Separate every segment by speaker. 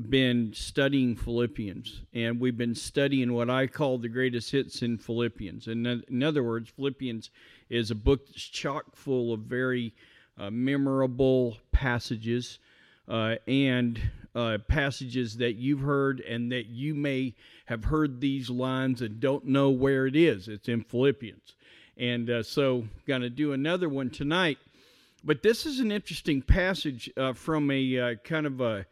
Speaker 1: been studying Philippians, and we've been studying what I call the greatest hits in Philippians. And in other words, Philippians is a book that's chock full of very memorable passages and passages that you've heard and that you may have heard these lines and don't know where it is. It's in Philippians. And so going to do another one tonight. But this is an interesting passage from a kind of a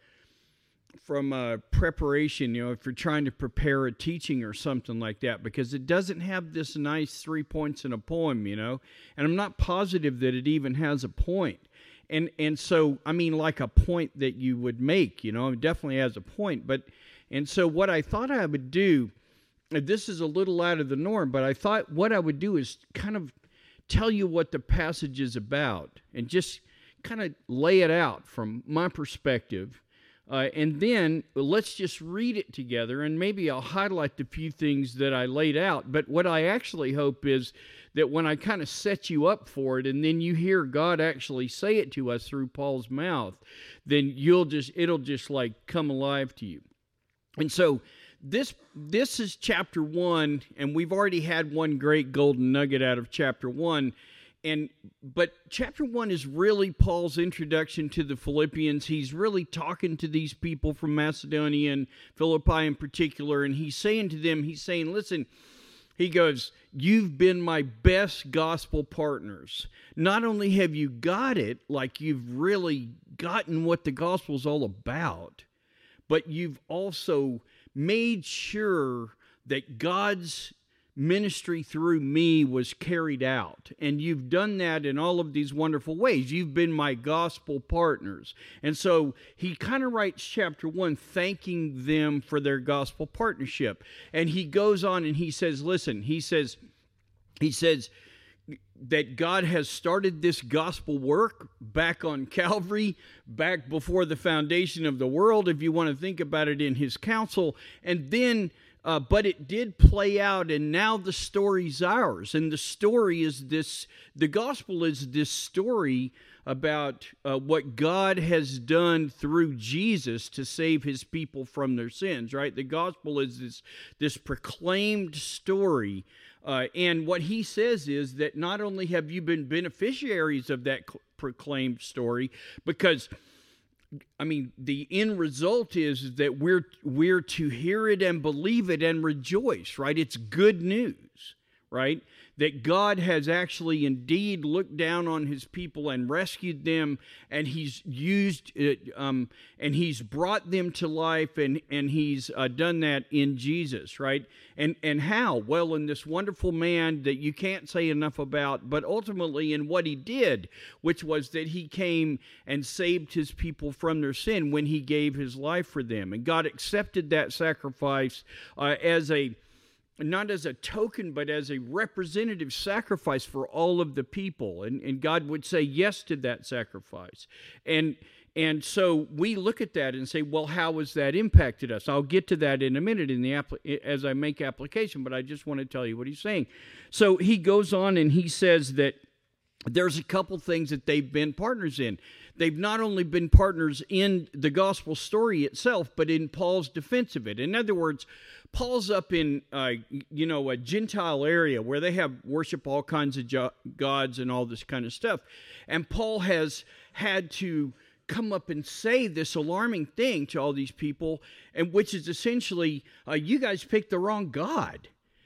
Speaker 1: preparation, if you're trying to prepare a teaching or something like that, because it doesn't have this nice 3 points in a poem, and I'm not positive that it even has a point. And so, I mean, like a point that you would make, it definitely has a point. And so what I thought I would do, this is a little out of the norm, but I thought what I would do is kind of tell you what the passage is about and just kind of lay it out from my perspective. And then let's just read it together, and maybe I'll highlight the few things that I laid out. But what I actually hope is that when I kind of set you up for it, and then you hear God actually say it to us through Paul's mouth, then it'll just like come alive to you. And so this is chapter 1, and we've already had one great golden nugget out of chapter 1. But chapter 1 is really Paul's introduction to the Philippians. He's really talking to these people from Macedonia and Philippi in particular, and he's saying to them, listen, he goes, you've been my best gospel partners. Not only have you got it, like you've really gotten what the gospel's all about, but you've also made sure that God's ministry through me was carried out. And you've done that in all of these wonderful ways. You've been my gospel partners. And so he kind of writes chapter 1 thanking them for their gospel partnership. And he goes on and he says, listen, he says that God has started this gospel work back on Calvary, back before the foundation of the world, if you want to think about it, in his counsel. And then but it did play out, and now the story's ours. And the story is this, the gospel is this story about what God has done through Jesus to save his people from their sins, right? The gospel is this proclaimed story. And what he says is that not only have you been beneficiaries of that proclaimed story, because the end result is that we're to hear it and believe it and rejoice, right? It's good news, right? That God has actually indeed looked down on his people and rescued them, and he's used it, and he's brought them to life, and he's done that in Jesus, right? And how? Well, in this wonderful man that you can't say enough about, but ultimately in what he did, which was that he came and saved his people from their sin when he gave his life for them. And God accepted that sacrifice not as a token, but as a representative sacrifice for all of the people. And God would say yes to that sacrifice. And so we look at that and say, well, how has that impacted us? I'll get to that in a minute as I make application, but I just want to tell you what he's saying. So he goes on and he says that there's a couple things that they've been partners in. They've not only been partners in the gospel story itself, but in Paul's defense of it. In other words, Paul's up in, a Gentile area where they have worship all kinds of gods and all this kind of stuff. And Paul has had to come up and say this alarming thing to all these people, and which is essentially, you guys picked the wrong God.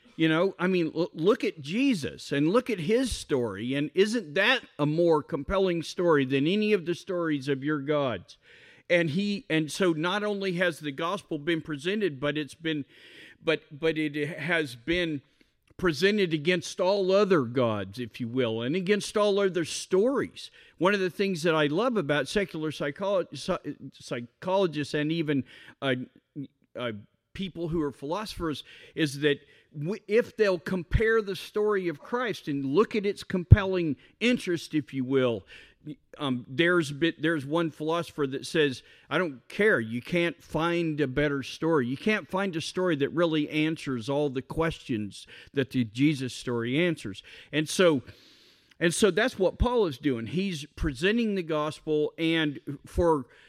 Speaker 1: Look at Jesus and look at his story. And isn't that a more compelling story than any of the stories of your gods? And so not only has the gospel been presented, but it has been presented against all other gods, if you will, and against all other stories. One of the things that I love about secular psychologists and even people who are philosophers is that if they'll compare the story of Christ and look at its compelling interest, if you will, there's one philosopher that says, I don't care, you can't find a better story. You can't find a story that really answers all the questions that the Jesus story answers. And so that's what Paul is doing. He's presenting the gospel, and for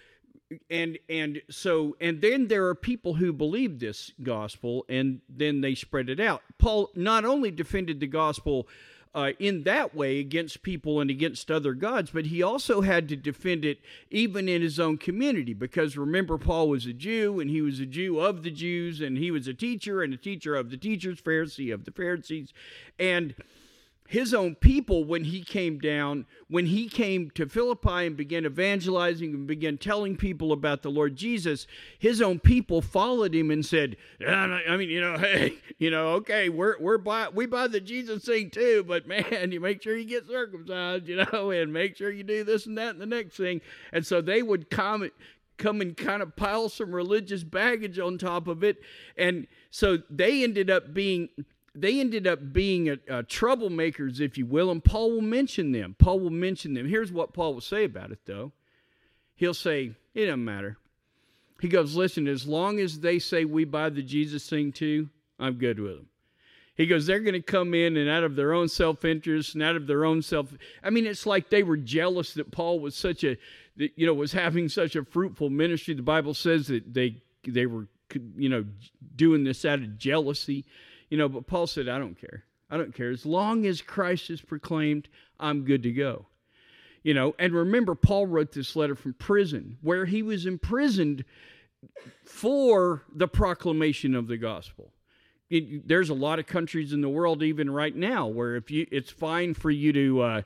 Speaker 1: and then there are people who believe this gospel, and then they spread it out. Paul not only defended the gospel in that way against people and against other gods, but he also had to defend it even in his own community, because remember, Paul was a Jew, and he was a Jew of the Jews, and he was a teacher, and a teacher of the teachers, Pharisee of the Pharisees, and his own people, when he came to Philippi and began evangelizing and began telling people about the Lord Jesus, his own people followed him and said, I mean, hey, okay, we buy the Jesus thing too, but man, you make sure you get circumcised, and make sure you do this and that and the next thing. And so they would come and kind of pile some religious baggage on top of it. And so they ended up being troublemakers, if you will, and Paul will mention them. Here's what Paul will say about it, though. He'll say, it doesn't matter. He goes, listen, as long as they say we buy the Jesus thing too, I'm good with them. He goes, they're going to come in and out of their own self-interest and out of their own it's like they were jealous that Paul was was having such a fruitful ministry. The Bible says that they were, doing this out of jealousy. But Paul said, I don't care. As long as Christ is proclaimed, I'm good to go. And remember, Paul wrote this letter from prison, where he was imprisoned for the proclamation of the gospel. There's a lot of countries in the world, even right now, where it's fine for you to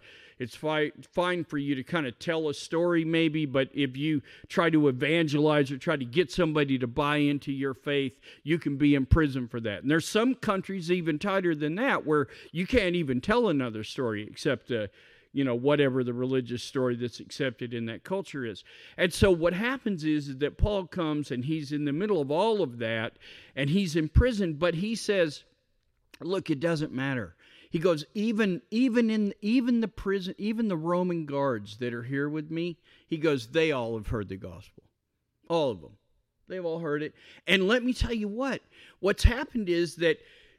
Speaker 1: kind of tell a story maybe, but if you try to evangelize or try to get somebody to buy into your faith, you can be in prison for that. And there's some countries even tighter than that, where you can't even tell another story except whatever the religious story that's accepted in that culture is. And so what happens is that Paul comes and he's in the middle of all of that, and he's in prison, but he says, look, it doesn't matter. He goes, even the prison, even the Roman guards that are here with me, he goes, they all have heard the gospel. All of them. They've all heard it. And let me tell you what's happened is that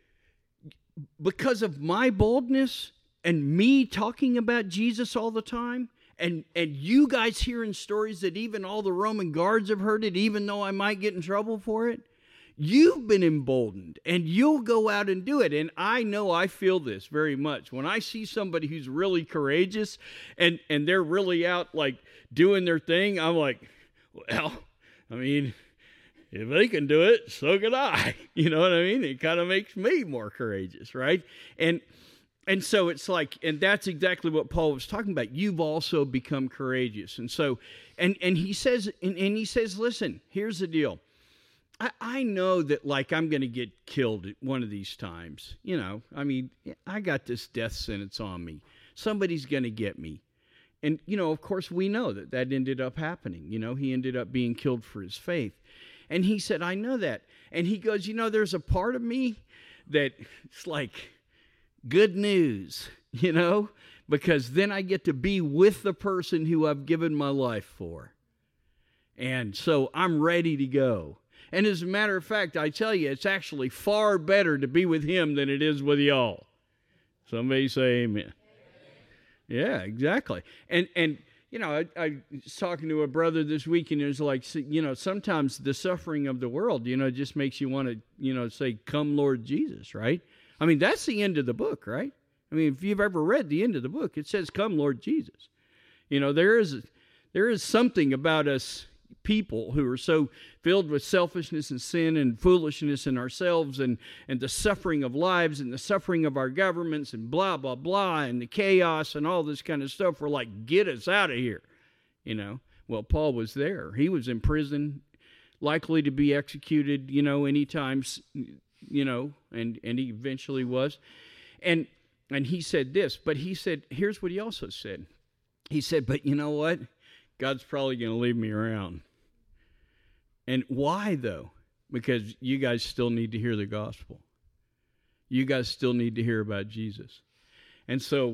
Speaker 1: because of my boldness and me talking about Jesus all the time, and you guys hearing stories that even all the Roman guards have heard it, even though I might get in trouble for it, you've been emboldened, and you'll go out and do it. And I know I feel this very much. When I see somebody who's really courageous and they're really out like doing their thing, I'm like, well, I mean, if they can do it, so can I. You know what I mean? It kind of makes me more courageous, right? And so it's like, and that's exactly what Paul was talking about. You've also become courageous. And so, and he says, listen, here's the deal. I know that, like, I'm going to get killed at one of these times. I got this death sentence on me. Somebody's going to get me. And, of course, we know that ended up happening. He ended up being killed for his faith. And he said, I know that. And he goes, there's a part of me that it's like good news, because then I get to be with the person who I've given my life for. And so I'm ready to go. And as a matter of fact, I tell you, it's actually far better to be with him than it is with y'all. Somebody say amen. Yeah, exactly. And I was talking to a brother this week, and it was like, sometimes the suffering of the world, just makes you want to, say, come Lord Jesus, right? I mean, that's the end of the book, right? I mean, if you've ever read the end of the book, it says, come Lord Jesus. There is something about us people who are so filled with selfishness and sin and foolishness in ourselves and the suffering of lives and the suffering of our governments and blah, blah, blah, and the chaos and all this kind of stuff. We're like, get us out of here. Well, Paul was there. He was in prison, likely to be executed, anytime, and he eventually was. And he said this, but he said, here's what he also said. He said, but you know what? God's probably going to leave me around. And why, though? Because you guys still need to hear the gospel. You guys still need to hear about Jesus. And so,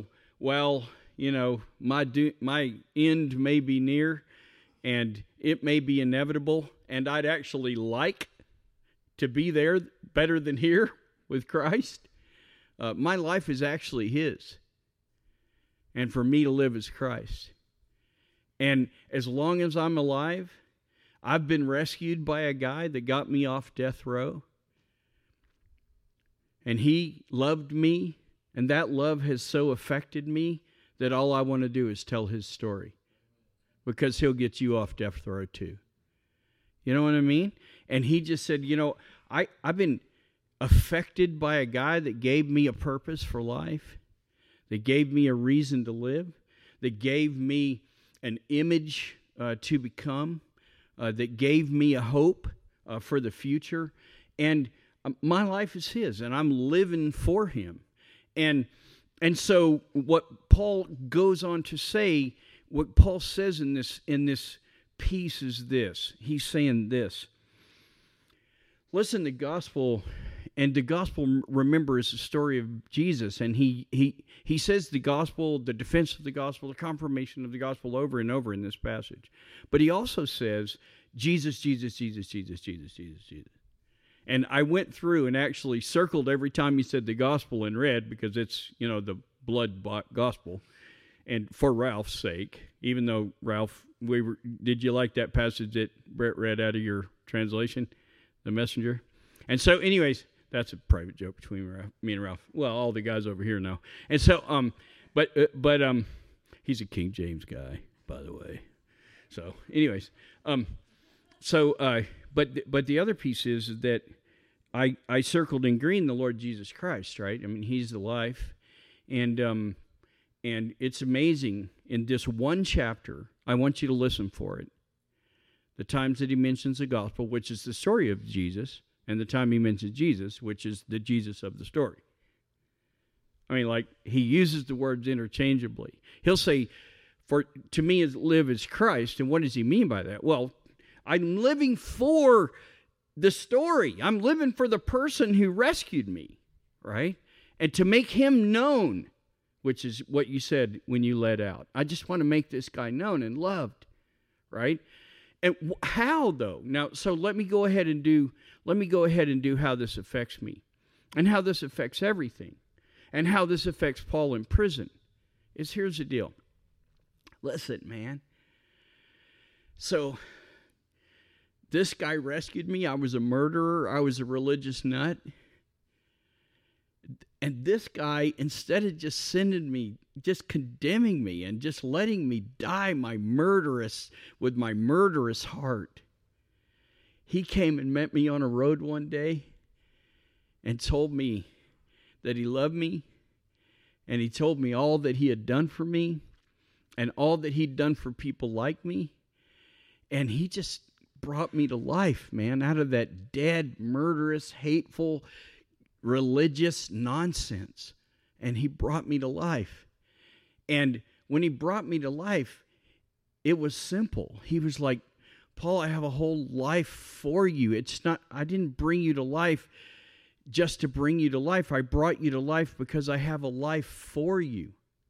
Speaker 1: my end may be near, and it may be inevitable, and I'd actually like to be there better than here with Christ. My life is actually His. And for me to live is Christ. And as long as I'm alive, I've been rescued by a guy that got me off death row. And he loved me, and that love has so affected me that all I want to do is tell his story. Because he'll get you off death row too. You know what I mean? And he just said, I've been affected by a guy that gave me a purpose for life, that gave me a reason to live, that gave me an image to become, that gave me a hope for the future. And my life is his, and I'm living for him. And so what Paul goes on to say, what Paul says in this piece is this. He's saying this. Listen, the gospel, and the gospel, remember, is the story of Jesus. And he says the gospel, the defense of the gospel, the confirmation of the gospel over and over in this passage. But he also says, Jesus, Jesus, Jesus, Jesus, Jesus, Jesus, Jesus. And I went through and actually circled every time he said the gospel in red, because it's, the blood-bought gospel. And for Ralph's sake, even though Ralph, did you like that passage that Brett read out of your translation, the messenger? And so, anyways, that's a private joke between me and Ralph. Well, all the guys over here know. And so, but he's a King James guy, by the way. So, anyways, but the other piece is that I circled in green the Lord Jesus Christ, right? I mean, he's the life, and it's amazing. In this one chapter, I want you to listen for it. The times that he mentions the gospel, which is the story of Jesus, and the time he mentions Jesus, which is the Jesus of the story. I mean, like, he uses the words interchangeably. He'll say, to me, live is Christ. And what does he mean by that? Well, I'm living for the story. I'm living for the person who rescued me, right? And to make him known, which is what you said when you led out. I just want to make this guy known and loved, right? And how, though? Now, so let me go ahead and do how this affects me, and how this affects everything, and how this affects Paul in prison. Here's the deal. Listen, man. So this guy rescued me. I was a murderer. I was a religious nut. And this guy, instead of just sending me, just condemning me and just letting me die with my murderous heart, he came and met me on a road one day and told me that he loved me, and he told me all that he had done for me and all that he'd done for people like me. And he just brought me to life, man, out of that dead, murderous, hateful, religious nonsense. And he brought me to life. And when he brought me to life, it was simple. He was like, Paul, I have a whole life for you. I didn't bring you to life just to bring you to life. I brought you to life because I have a life for you.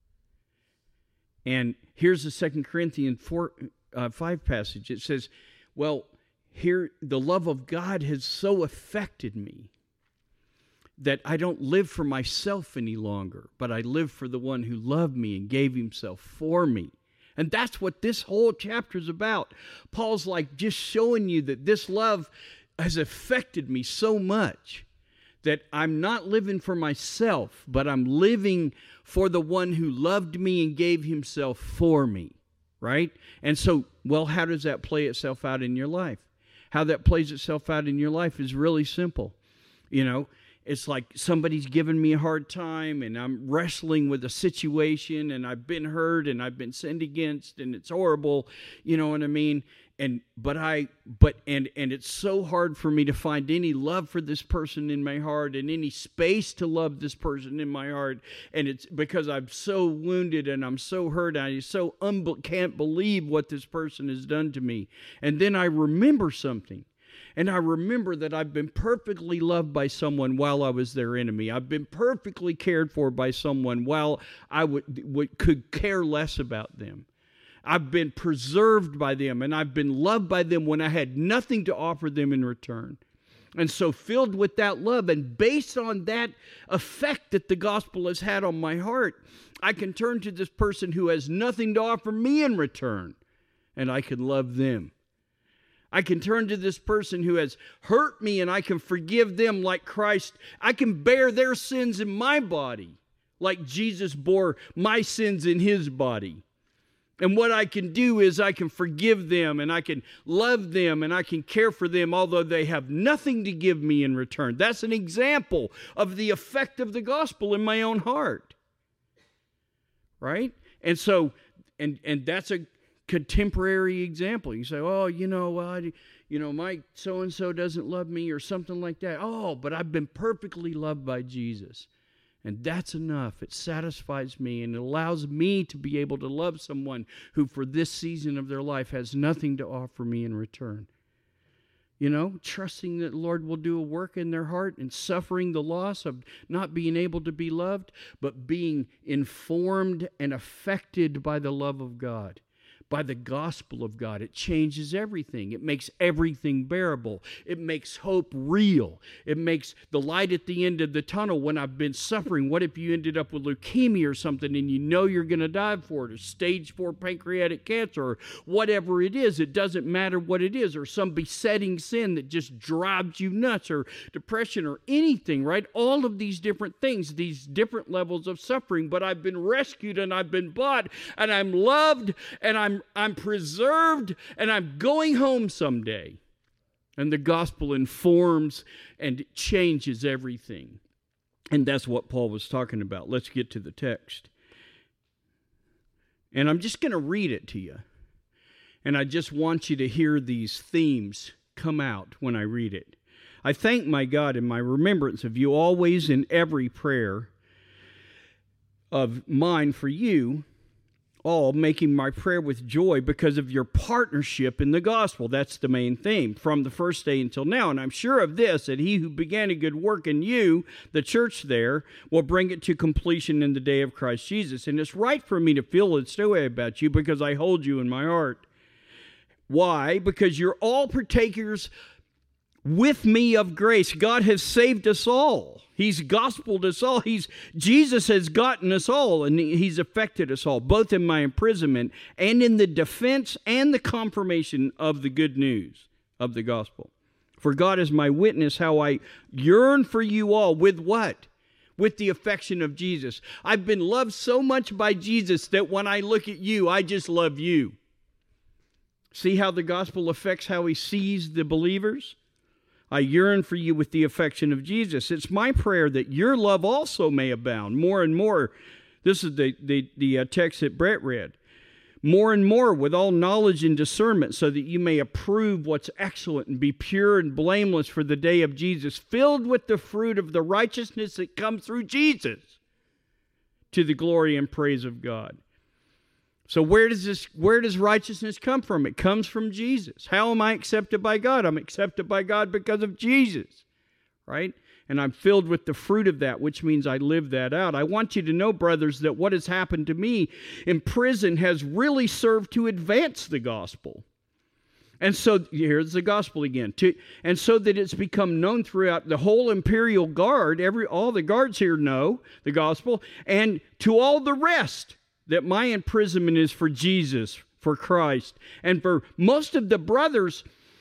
Speaker 1: And here's the 2 Corinthians 5 passage. It says, well, here the love of God has so affected me that I don't live for myself any longer, but I live for the one who loved me and gave himself for me. And that's what this whole chapter is about. Paul's like just showing you that this love has affected me so much that I'm not living for myself, but I'm living for the one who loved me and gave himself for me, right? And so, well, how does that play itself out in your life? How that plays itself out in your life is really simple. It's like somebody's giving me a hard time and I'm wrestling with a situation and I've been hurt and I've been sinned against and it's horrible, you know what I mean? And it's so hard for me to find any love for this person in my heart and any space to love this person in my heart. And it's because I'm so wounded and I'm so hurt. I can't believe what this person has done to me. And then I remember something. And I remember that I've been perfectly loved by someone while I was their enemy. I've been perfectly cared for by someone while I could care less about them. I've been preserved by them, and I've been loved by them when I had nothing to offer them in return. And so filled with that love, and based on that effect that the gospel has had on my heart, I can turn to this person who has nothing to offer me in return, and I can love them. I can turn to this person who has hurt me and I can forgive them like Christ. I can bear their sins in my body like Jesus bore my sins in his body. And what I can do is I can forgive them and I can love them and I can care for them although they have nothing to give me in return. That's an example of the effect of the gospel in my own heart. Right? And so, and that's a contemporary example. You say, oh, my so-and-so doesn't love me or something like that. Oh, but I've been perfectly loved by Jesus. And that's enough. It satisfies me and it allows me to be able to love someone who for this season of their life has nothing to offer me in return. Trusting that the Lord will do a work in their heart and suffering the loss of not being able to be loved, but being informed and affected by the love of God. By the gospel of God. It changes everything. It makes everything bearable. It makes hope real. It makes the light at the end of the tunnel when I've been suffering. What if you ended up with leukemia or something and you know you're going to die for it, or stage 4 pancreatic cancer, or whatever it is. It doesn't matter what it is, or some besetting sin that just drives you nuts, or depression, or anything, right? All of these different things, these different levels of suffering, but I've been rescued and I've been bought and I'm loved and I'm preserved and I'm going home someday. And the gospel informs and changes everything. And that's what Paul was talking about. Let's get to the text. And I'm just going to read it to you. And I just want you to hear these themes come out when I read it. I thank my God in my remembrance of you always in every prayer of mine for you, all making my prayer with joy because of your partnership in the gospel. That's the main theme from the first day until now. And I'm sure of this, that he who began a good work in you, the church there, will bring it to completion in the day of Christ Jesus. And it's right for me to feel this way about you because I hold you in my heart. Why? Because you're all partakers with me of grace. God has saved us all. He's gospeled us all. Jesus has gotten us all, and he's affected us all, both in my imprisonment and in the defense and the confirmation of the good news of the gospel. For God is my witness how I yearn for you all. With what? With the affection of Jesus. I've been loved so much by Jesus that when I look at you, I just love you. See how the gospel affects how he sees the believers? I yearn for you with the affection of Jesus. It's my prayer that your love also may abound more and more. This is the text that Brett read. More and more with all knowledge and discernment, so that you may approve what's excellent and be pure and blameless for the day of Jesus, filled with the fruit of the righteousness that comes through Jesus, to the glory and praise of God. So where does righteousness come from? It comes from Jesus. How am I accepted by God? I'm accepted by God because of Jesus, right? And I'm filled with the fruit of that, which means I live that out. I want you to know, brothers, that what has happened to me in prison has really served to advance the gospel. And so, here's the gospel again. And so that it's become known throughout the whole imperial guard, all the guards here know the gospel, and to all the rest, that my imprisonment is for Jesus, for Christ. And for most of the brothers,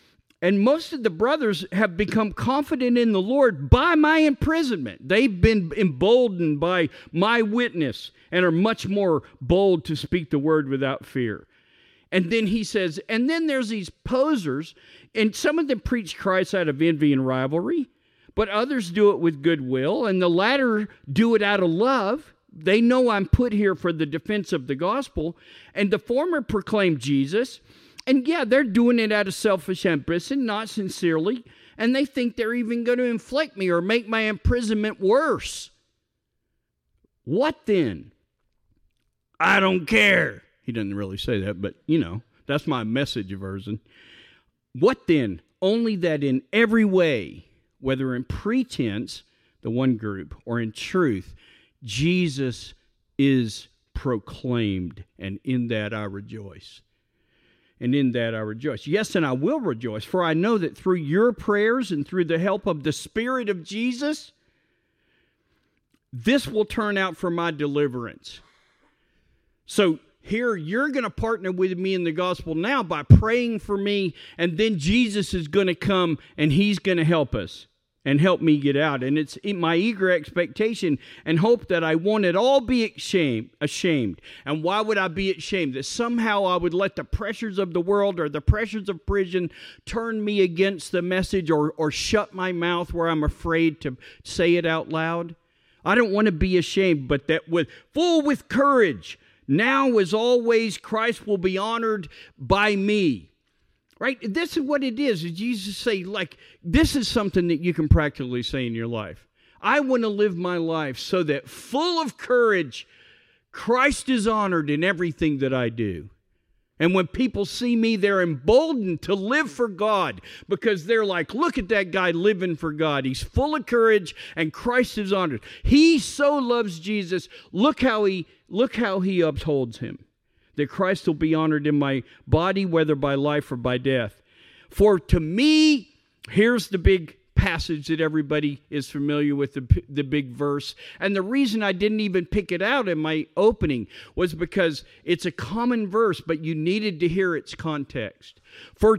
Speaker 1: have become confident in the Lord by my imprisonment. They've been emboldened by my witness and are much more bold to speak the word without fear. And then he says, and then there's these posers, and some of them preach Christ out of envy and rivalry, but others do it with goodwill, and the latter do it out of love. They know I'm put here for the defense of the gospel. And the former proclaim Jesus. And yeah, they're doing it out of selfish ambition, not sincerely. And they think they're even going to inflict me or make my imprisonment worse. What then? I don't care. He doesn't really say that, but that's my message version. What then? Only that in every way, whether in pretense, the one group, or in truth, Jesus is proclaimed, and in that I rejoice. And in that I rejoice. Yes, and I will rejoice, for I know that through your prayers and through the help of the Spirit of Jesus, this will turn out for my deliverance. So here, you're going to partner with me in the gospel now by praying for me, and then Jesus is going to come and he's going to help us and help me get out. And it's my eager expectation and hope that I won't at all be ashamed. And why would I be ashamed? That somehow I would let the pressures of the world or the pressures of prison turn me against the message, or shut my mouth where I'm afraid to say it out loud. I don't want to be ashamed, but that full with courage, now as always, Christ will be honored by me. Right? This is what it is. Jesus say, like, this is something that you can practically say in your life. I want to live my life so that full of courage, Christ is honored in everything that I do. And when people see me, they're emboldened to live for God, because they're like, look at that guy living for God. He's full of courage and Christ is honored. He so loves Jesus. Look how he upholds him. That Christ will be honored in my body, whether by life or by death. For to me, here's the big passage that everybody is familiar with, the big verse. And the reason I didn't even pick it out in my opening was because it's a common verse, but you needed to hear its context. For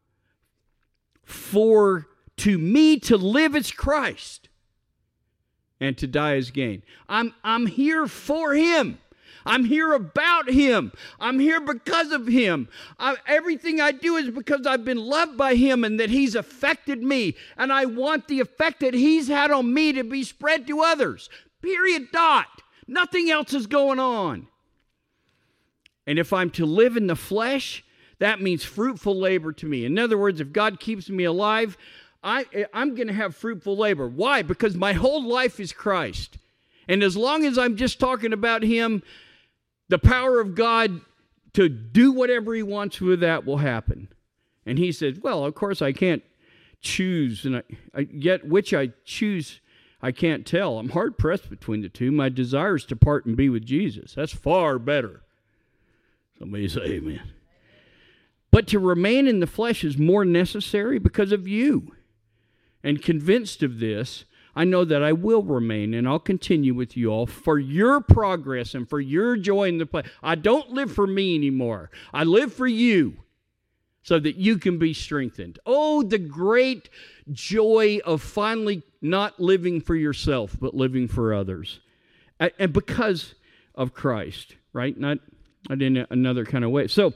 Speaker 1: to me to live is Christ, and to die is gain. I'm here for him. I'm here about him. I'm here because of him. Everything I do is because I've been loved by him and that he's affected me. And I want the effect that he's had on me to be spread to others. Period. Dot. Nothing else is going on. And if I'm to live in the flesh, that means fruitful labor to me. In other words, if God keeps me alive, I'm going to have fruitful labor. Why? Because my whole life is Christ. And as long as I'm just talking about him, the power of God to do whatever he wants with that will happen. And he said, well, of course I can't choose, and yet which I choose I can't tell. I'm hard-pressed between the two. My desire is to part and be with Jesus. That's far better. Somebody say amen. But to remain in the flesh is more necessary because of you. And convinced of this, I know that I will remain, and I'll continue with you all for your progress and for your joy in the place. I don't live for me anymore. I live for you so that you can be strengthened. Oh, the great joy of finally not living for yourself, but living for others. And because of Christ, right? Not in another kind of way. So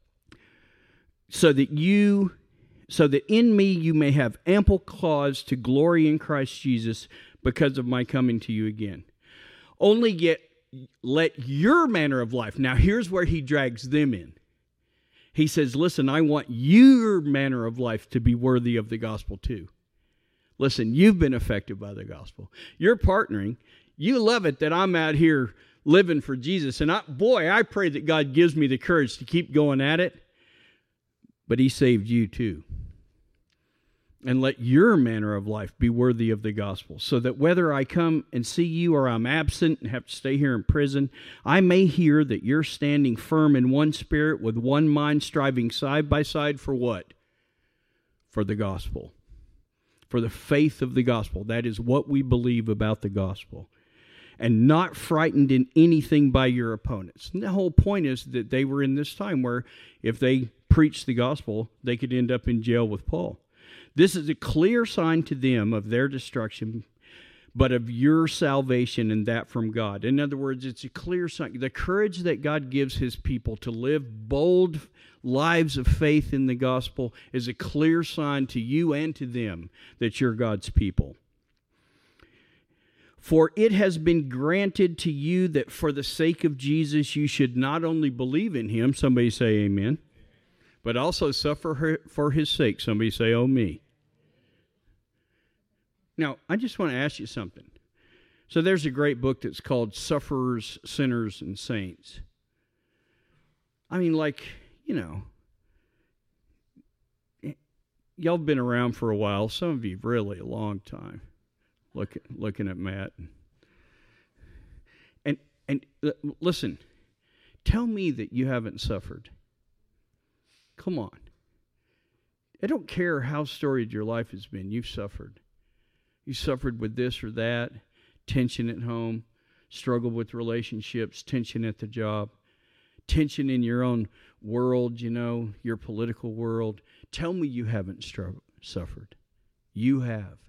Speaker 1: that in me you may have ample cause to glory in Christ Jesus because of my coming to you again. Only yet let your manner of life. Now here's where he drags them in. He says, listen, I want your manner of life to be worthy of the gospel too. Listen, you've been affected by the gospel. You're partnering. You love it that I'm out here living for Jesus. And I pray that God gives me the courage to keep going at it. But he saved you too. And let your manner of life be worthy of the gospel, so that whether I come and see you or I'm absent and have to stay here in prison, I may hear that you're standing firm in one spirit with one mind, striving side by side for what? For the gospel. For the faith of the gospel. That is what we believe about the gospel. And not frightened in anything by your opponents. And the whole point is that they were in this time where if they preached the gospel, they could end up in jail with Paul. This is a clear sign to them of their destruction, but of your salvation, and that from God. In other words, it's a clear sign. The courage that God gives his people to live bold lives of faith in the gospel is a clear sign to you and to them that you're God's people. For it has been granted to you that for the sake of Jesus you should not only believe in him, somebody say amen, but also suffer for his sake. Somebody say, oh me. Now, I just want to ask you something. So there's a great book that's called Sufferers, Sinners, and Saints. I mean, y'all have been around for a while. Some of you really a long time. Looking at Matt. And listen, tell me that you haven't suffered. Come on. I don't care how storied your life has been. You've suffered. You suffered with this or that, tension at home, struggle with relationships, tension at the job. tension in your own world, your political world. Tell me you haven't suffered. You have.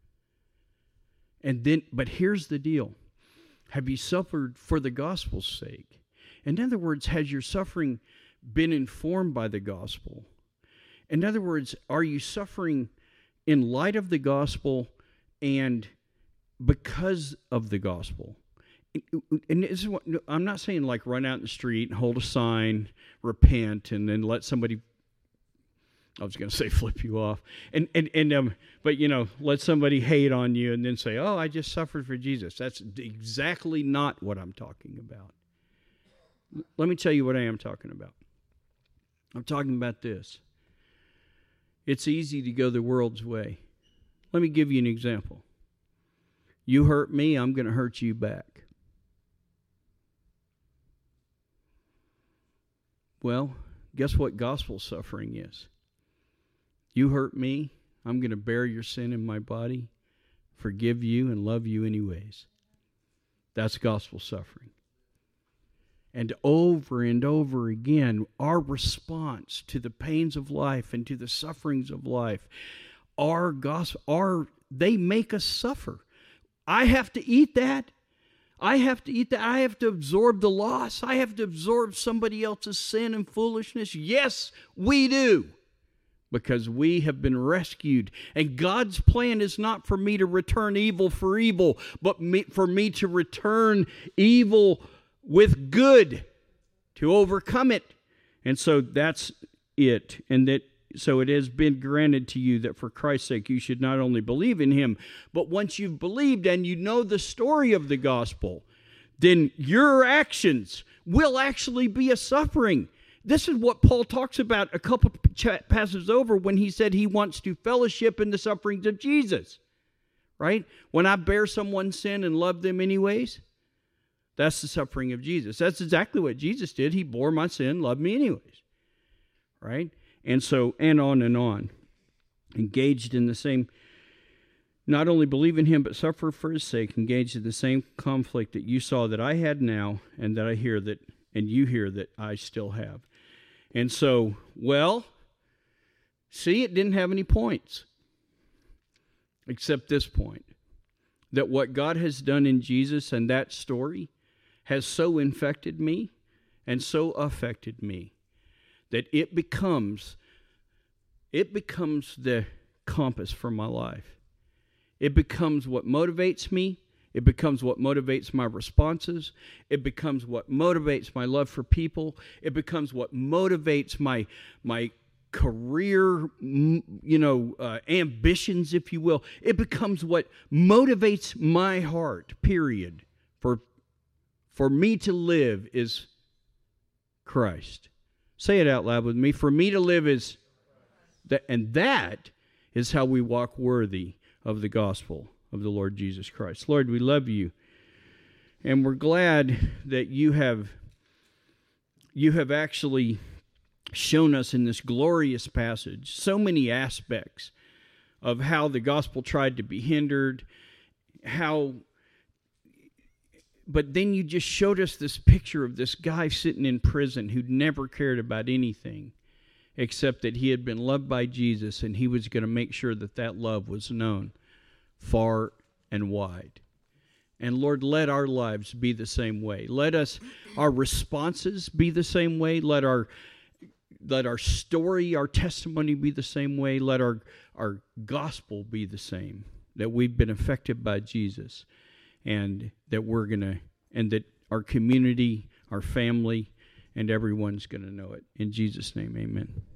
Speaker 1: But here's the deal. Have you suffered for the gospel's sake? In other words, has your suffering been informed by the gospel? In other words, are you suffering in light of the gospel and because of the gospel? And this is what, I'm not saying like run out in the street and hold a sign, repent, and then let somebody, I was going to say flip you off, but let somebody hate on you and then say, oh, I just suffered for Jesus. That's exactly not what I'm talking about. Let me tell you what I am talking about. I'm talking about this. It's easy to go the world's way. Let me give you an example. You hurt me, I'm going to hurt you back. Well, guess what gospel suffering is? You hurt me, I'm going to bear your sin in my body, forgive you, and love you anyways. That's gospel suffering. And over again, our response to the pains of life and to the sufferings of life, they make us suffer. I have to eat that. I have to absorb the loss. I have to absorb somebody else's sin and foolishness. Yes, we do. Because we have been rescued. And God's plan is not for me to return evil for evil, but for me to return evil with good, to overcome it. And so that's it. So it has been granted to you that for Christ's sake you should not only believe in him, but once you've believed and you know the story of the gospel, then your actions will actually be a suffering. This is what Paul talks about a couple passages over when he said he wants to fellowship in the sufferings of Jesus. Right? When I bear someone's sin and love them anyways, that's the suffering of Jesus. That's exactly what Jesus did. He bore my sin, loved me anyways. Right? And so, and on. Engaged in the same, not only believe in him, but suffer for his sake, engaged in the same conflict that you saw that I had now, and that I hear that, and you hear that I still have. And so, see, it didn't have any points, except this point, that what God has done in Jesus and that story has so infected me and so affected me that it becomes the compass for my life. It becomes what motivates me. It becomes what motivates my responses. It becomes what motivates my love for people. It becomes what motivates my career, ambitions, if you will. It becomes what motivates my heart, period. For me to live is Christ. Say it out loud with me. For me to live is that, and that is how we walk worthy of the gospel of the Lord Jesus Christ. Lord, we love you, and we're glad that you have actually shown us in this glorious passage so many aspects of how the gospel tried to be hindered, but then you just showed us this picture of this guy sitting in prison who'd never cared about anything except that he had been loved by Jesus, and he was going to make sure that that love was known far and wide. And Lord, let our lives be the same way. Let our responses be the same way. Let our story, our testimony be the same way. Let our gospel be the same. That we've been affected by Jesus, and that our community, our family, and everyone's going to know it. In Jesus' name, amen.